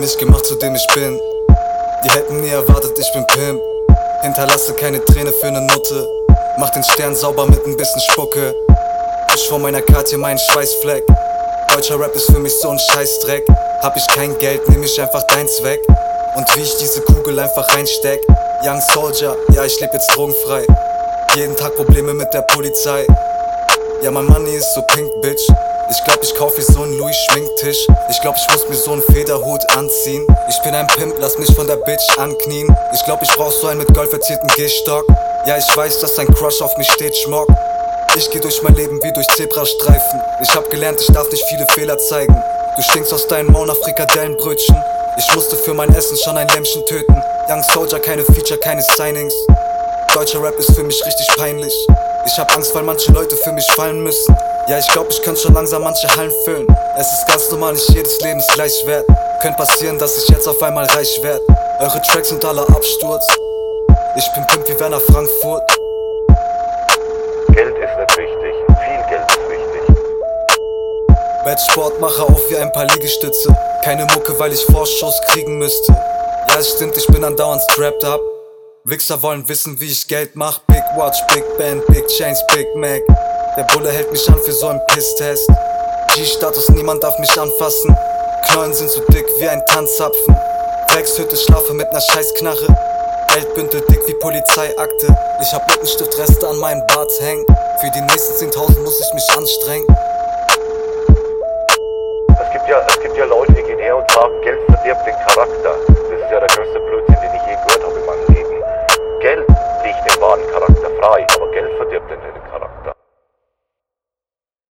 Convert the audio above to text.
mich gemacht, zu dem ich bin. Die hätten nie erwartet, ich bin Pimp. Hinterlasse keine Träne für ne Nutte. Mach den Stern sauber mit ein bisschen Spucke. Wisch vor meiner Karte meinen Schweißfleck. Deutscher Rap ist für mich so ein Scheißdreck. Hab ich kein Geld, nehm ich einfach deins weg. Und wie ich diese Kugel einfach reinsteck. Young Soldier, ja ich leb jetzt drogenfrei. Jeden Tag Probleme mit der Polizei. Ja mein Money ist so pink, bitch. Ich glaub ich kauf mir so einen Louis Schminktisch. Ich glaub ich muss mir so einen Federhut anziehen. Ich bin ein Pimp, lass mich von der Bitch anknien. Ich glaub ich brauch so einen mit Gold verzierten Gehstock. Ja ich weiß, dass ein Crush auf mich steht, Schmock. Ich geh durch mein Leben wie durch Zebrastreifen. Ich hab gelernt, ich darf nicht viele Fehler zeigen. Du stinkst aus deinem Maul nach Frikadellenbrötchen. Ich musste für mein Essen schon ein Lämmchen töten. Young Soldier, keine Feature, keine Signings. Deutscher Rap ist für mich richtig peinlich. Ich hab Angst, weil manche Leute für mich fallen müssen. Ja, ich glaub, ich könnte schon langsam manche Hallen füllen. Es ist ganz normal, nicht jedes Leben ist gleich wert. Könnte passieren, dass ich jetzt auf einmal reich werd. Eure Tracks sind alle Absturz. Ich bin Pimp wie Werner Frankfurt. Geld ist nicht wichtig, viel Geld ist wichtig. Wettsport mache auf wie ein paar Liegestütze. Keine Mucke, weil ich Vorschuss kriegen müsste. Ja, es stimmt, ich bin andauernd strapped up. Wichser wollen wissen, wie ich Geld mach. Big Watch, Big Band, Big Chains, Big Mac. Der Bulle hält mich an für so einen Pisstest. G-Status, niemand darf mich anfassen. Knollen sind so dick wie ein Tanzzapfen. Dreckshütte, schlafe mit ner Scheißknarre. Geldbündel dick wie Polizeiakte. Ich hab Lippenstiftreste an meinem Bart hängen. Für die nächsten 10.000 muss ich mich anstrengen. Es gibt ja Leute, die gehen her und sagen, Geld verdirbt den Charakter. Das ist ja der größte Blödsinn, den ich je gehört habe in meinem Leben. Geld legt den wahren Charakter frei, aber Geld verdirbt den Charakter.